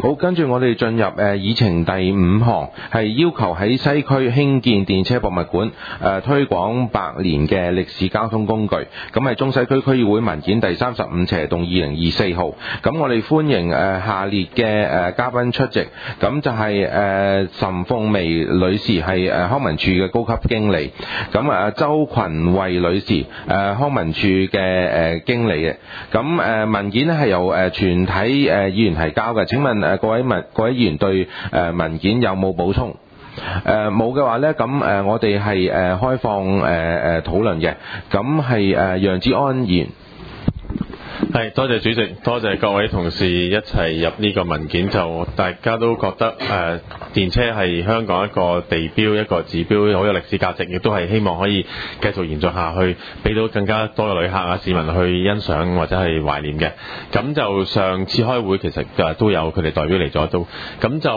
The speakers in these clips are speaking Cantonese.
好，跟住我哋進入議程第5項，係要求喺西區興建電車博物館，推廣100年嘅歷史交通工具。咁係中西區區議會文件第35/2024號。咁我哋歡迎下列嘅嘉賓出席。咁就係岑鳳薇女士係康文署嘅高級經理。咁周群慧女士康文署嘅經理嘅。咁文件咧係由全體議員提交嘅。請問各位議員對文件有冇補充？冇嘅話呢，咁我哋係開放討論嘅。咁係楊志安議員。 係，多謝主席，多謝各位同事一齊入呢個文件，就大家都覺得電車係香港一個地標，一個指標，好有歷史價值，亦都係希望可以繼續延續下去，俾到更加多嘅旅客啊市民去欣賞或者係懷念嘅。咁就上次開會其實都有佢哋代表嚟咗，都咁就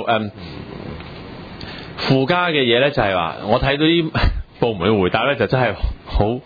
附加嘅嘢呢，就係話我睇到啲部門嘅回答呢，就真係好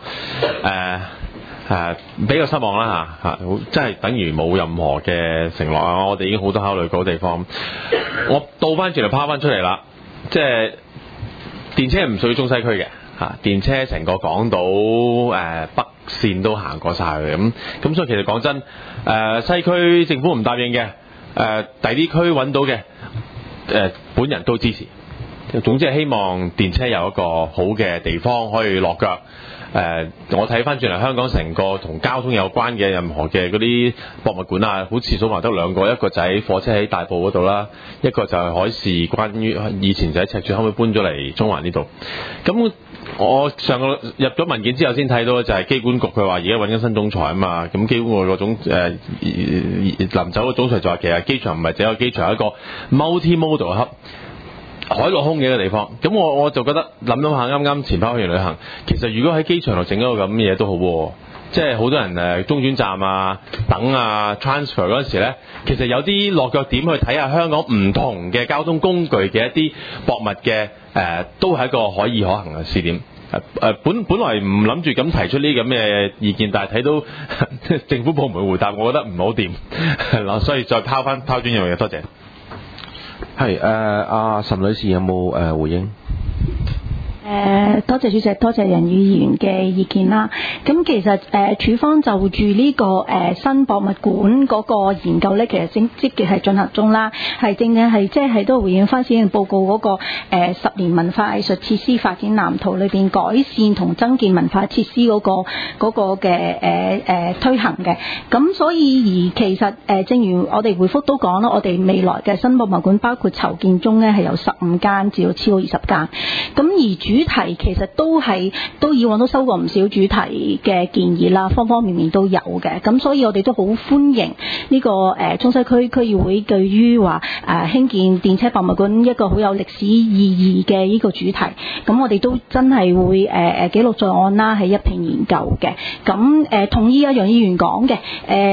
比較失望啦嚇，真係等於冇任何嘅承諾啊！我哋已經好多考慮嗰地方，我倒翻轉嚟拋翻出嚟啦，即係電車唔屬於中西區嘅嚇，電車成個港島北線都行過晒嘅咁所以其實講真，西區政府唔答應嘅，第啲區揾到嘅，本人都支持。總之係希望電車有一個好嘅地方可以落腳。我睇翻轉嚟，香港成個同交通有關嘅任何嘅嗰啲博物館啊，好似數埋得2個，一個就喺火車喺大埔嗰度啦，一個就係海事，關於以前就喺赤柱，後尾搬咗嚟中環呢度。咁我上個入咗文件之後先睇到就係機管局佢話而家揾緊新總裁啊嘛，咁機管局個臨走嘅總裁就話其實機場唔係只有機場，係一個 multi-modal hub。海陸空嘅一個地方，咁我就覺得諗下啱啱前排去完旅行，其實如果喺機場度整一個咁嘅嘢都好喎，即係好多人中轉站啊、等啊、transfer 嗰陣時呢，其實有啲落腳點去睇下香港唔同嘅交通工具嘅一啲博物嘅都係一個可以可行嘅試點。本來唔諗住咁提出呢啲咁嘅意見，但係睇到政府部門回答，我覺得唔好掂，所以再拋轉一樣嘢，多謝。 係阿岑女士有冇回應？ 多謝主席，多謝楊議員嘅意見啦。咁其實署方就住呢個新博物館嗰個研究呢，其實正積極係進行中啦。係正係即係都回應翻施政報告嗰個10年文化藝術設施發展藍圖裏邊改善同增建文化設施嗰個嘅推行嘅。咁所以而其實正如我哋回覆都講啦，我哋未來嘅新博物館包括籌建中呢係有15間至到超過20間。咁而主題其實都以往都收過唔少主題嘅建議啦，方方面面都有嘅。咁所以我哋都好歡迎呢個中西區區議會對於話興建電車博物館一個好有歷史意義嘅呢個主題。咁我哋都真係會記錄在案啦，係一併研究嘅。咁同意楊議員講嘅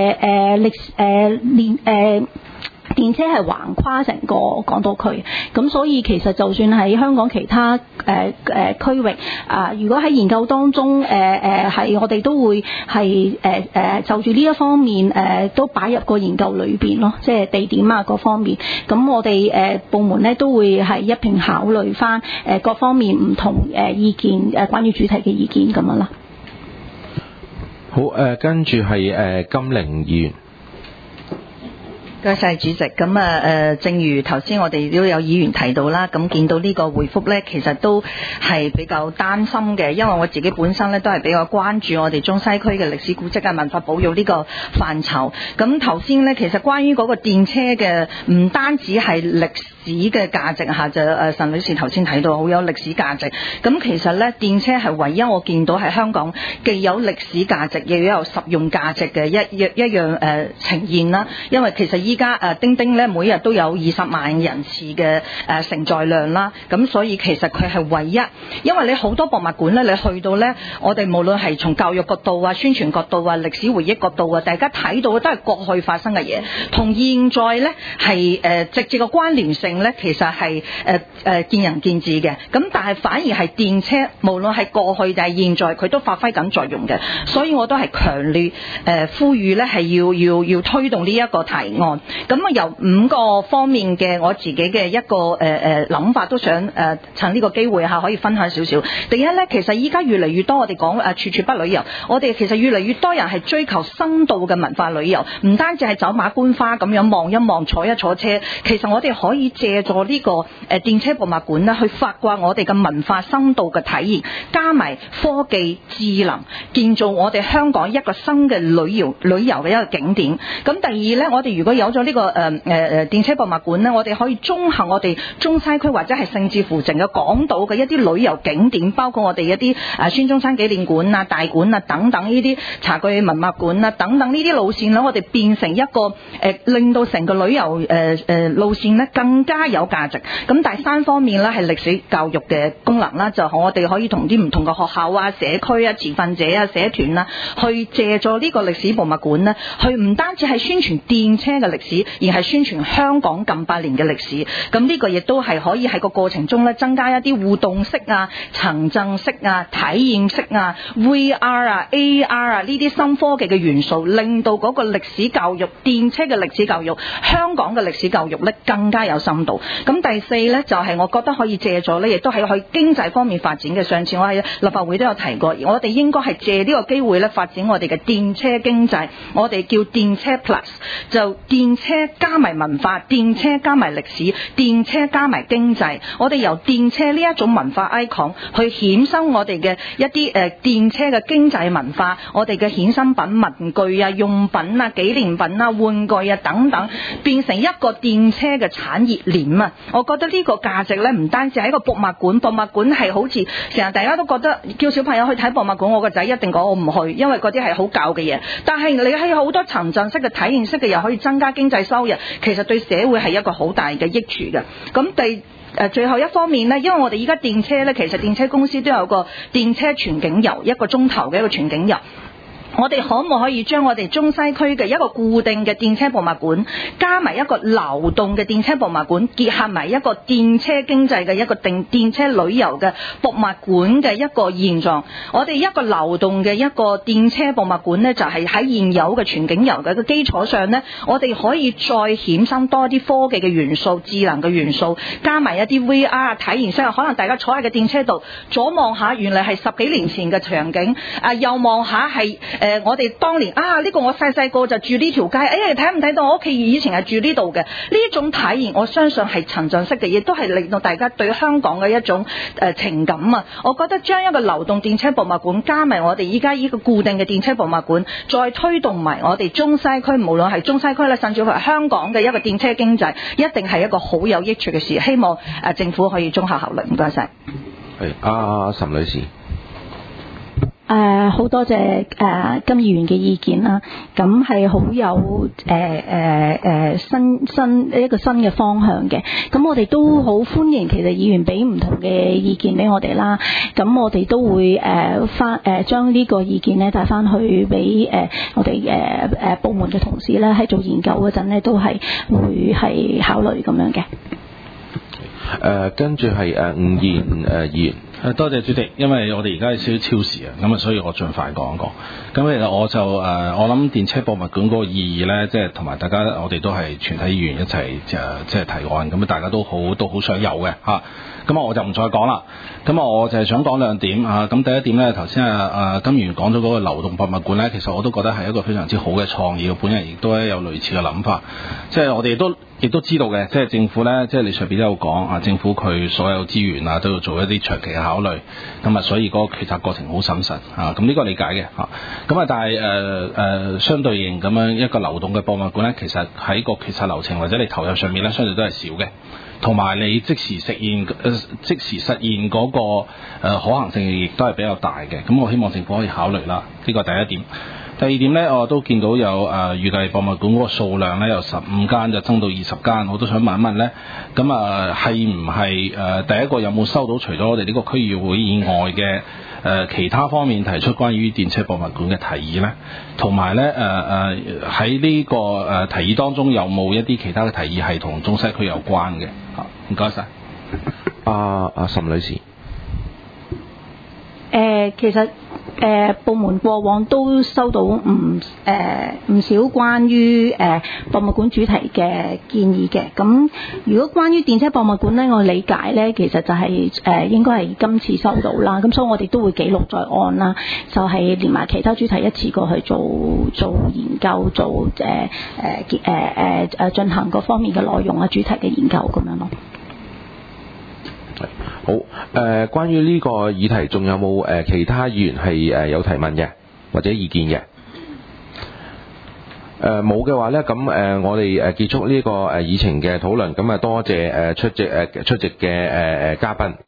電車係橫跨成個港島區，咁所以其實就算喺香港其他區域如果喺研究當中係我哋都會係就住呢一方面都擺入個研究裏邊咯，即係地點啊各方面。咁我哋部門咧都會係一併考慮翻各方面唔同意見關於主題嘅意見咁樣啦。 好，跟住係金玲議員。 多謝主席。咁正如頭先我哋都有議員提到啦，咁見到呢個回覆呢，其實都係比較擔心嘅，因為我自己本身呢都係比較關注我哋中西區嘅歷史古蹟啊、文化保育呢個範疇。咁頭先呢，其實關於嗰個電車嘅唔單止係歷史嘅價值下，就岑女士頭先睇到好有歷史價值。咁其實呢，電車係唯一我見到喺香港既有歷史價值，亦有實用價值嘅一樣呈現啦。因為其實依家叮叮咧每日都有20萬人次嘅承載量啦，咁所以其實佢係唯一，因為你好多博物館咧，你去到咧，我哋無論係從教育角度啊、宣傳角度啊、歷史回憶角度啊，大家睇到嘅都係過去發生嘅嘢，同現在咧係直接嘅關聯性定咧，其實係見仁見智嘅。咁但係反而係電車，無論係過去定係現在，佢都發揮緊作用嘅。所以我都係強烈呼籲咧，係要推動呢一個提案。咁啊，由5個方面嘅我自己嘅一個諗法，都想趁呢個機會可以分享少少。第一咧，其實依家越嚟越多，我哋講處處不旅遊，我哋其實越嚟越多人係追求深度嘅文化旅遊，唔單止係走馬觀花咁樣望一望、坐一坐車。其實我哋可以借助呢個電車博物館咧，去發掘我哋嘅文化深度嘅體驗，加埋科技智能，建造我哋香港一個新嘅旅遊嘅一個景點。咁第二咧，我哋如果有咗呢個電車博物館咧，我哋可以綜合我哋中西區或者係勝至乎整個港島嘅一啲旅遊景點，包括我哋一啲孫中山紀念館啊、大館啊等等呢啲茶具文物館啊等等呢啲路線咧，我哋變成一個令到成個旅遊路線咧更加有價值。咁第三方面咧係歷史教育嘅功能啦，就我哋可以同啲唔同嘅學校啊、社區啊、持份者啊、社團啊，去借助呢個歷史博物館咧，去唔單止係宣傳電車嘅歷史，而係宣傳香港近百年嘅歷史。咁呢個亦都係可以喺個過程中咧增加一啲互動式啊、層贈式啊、體驗式啊、VR 啊、AR 啊呢啲新科技嘅元素，令到嗰個歷史教育、電車嘅歷史教育、香港嘅歷史教育咧更加有深度。咁第四咧就係我覺得可以借助咧，亦都係去經濟方面發展嘅。上次我喺立法會都有提過，我哋應該係借呢個機會咧發展我哋嘅電車經濟，我哋叫電車 Plus， 就電車加埋文化，電車加埋歷史，電車加埋經濟。我哋由電車呢一種文化 icon 去衍生我哋嘅一啲電車嘅經濟文化，我哋嘅衍生品文具啊、用品啊、紀念品啊、玩具啊等等，變成一個電車嘅產業鏈啊！我覺得呢個價值咧，唔單止係一個博物館，博物館係好似成日大家都覺得叫小朋友去睇博物館，我個仔一定講我唔去，因為嗰啲係好教嘅嘢。但係你係好多層層式嘅體驗式嘅，又可以增加經濟收入，其實對社會係一個好大嘅益處嘅。咁最後一方面呢，因為我哋依家電車呢，其實電車公司都有個電車全景遊，一個鐘頭嘅一個全景遊。我哋可唔可以將我哋中西區嘅一個固定嘅電車博物館，加埋一個流動嘅電車博物館，結合埋一個電車經濟嘅一個電車旅遊嘅博物館嘅一個現狀？我哋一個流動嘅一個電車博物館呢，就係喺現有嘅全景遊嘅個基礎上呢，我哋可以再衍生多啲科技嘅元素、智能嘅元素，加埋一啲 VR 體驗式，可能大家坐喺個電車度，左望下原來係10幾年前嘅場景，右望下係我哋當年呢個我細個就住呢條街，睇唔睇到我屋企以前係住呢度嘅？呢種體驗我相信係層層式嘅，亦都係令到大家對香港嘅一種情感啊！我覺得將一個流動電車博物館加埋我哋依家呢個固定嘅電車博物館，再推動埋我哋中西區，無論係中西區咧，甚至乎係香港嘅一個電車經濟，一定係一個好有益處嘅事。希望政府可以綜合考慮。唔該晒。 係岑女士。 好多謝金議員嘅意見啦，咁係好有一個新嘅方向嘅，咁我哋都好歡迎其實議員俾唔同嘅意見俾我哋啦，咁我哋都會將呢個意見咧帶翻去俾我哋部門嘅同事咧喺做研究嗰陣咧都係會係考慮咁樣嘅。 跟住係吳議員。 多謝主席，因為我哋而家有少少超時啊，咁所以我盡快講一講。咁其實我就我諗電車博物館嗰個意義咧，即係同埋大家我哋都係全體議員一齊即係提案，咁大家都好想有嘅嚇。咁我就唔再講啦。咁我就係想講兩點啊。咁第一點咧，頭先金議員講咗嗰個流動博物館咧，其實我都覺得係一個非常之好嘅創意。我本人亦都有類似嘅諗法，即係我哋亦都知道嘅，即係政府咧，即係你上邊都有講啊，政府佢所有資源啊都要做一啲長期嘅考慮，咁所以嗰個決策過程好審慎啊，咁呢個理解嘅嚇。咁但係相對應咁樣一個流動嘅博物館咧，其實喺個決策流程或者你投入上面咧，相對都係少嘅，同埋你即時實現嗰個可行性亦都係比較大嘅。咁我希望政府可以考慮啦，呢個第一點。 第二點呢，我都見到有預計博物館嗰個數量呢，由15間就增到20間，我都想問一問呢，咁係唔係第一個有冇收到除咗我哋呢個區議會以外嘅其他方面提出關於電車博物館嘅提議呢？同埋呢，喺呢個提議當中有冇一啲其他嘅提議係同中西區有關嘅？好，唔該晒。 岑女士。 其實部門過往都收到唔少關於博物館主題嘅建議嘅。咁如果關於電車博物館呢，我理解呢，其實就係應該係今次收到啦。咁所以我哋都會記錄在案啦，就係連埋其他主題一次過去做研究，做進行各方面嘅內容啊、主題嘅研究咁樣咯。 好，關於呢個議題，仲有冇其他議員係有提問嘅或者意見嘅？冇嘅話呢，咁我哋結束呢個議程嘅討論，咁多謝出席嘅嘉賓。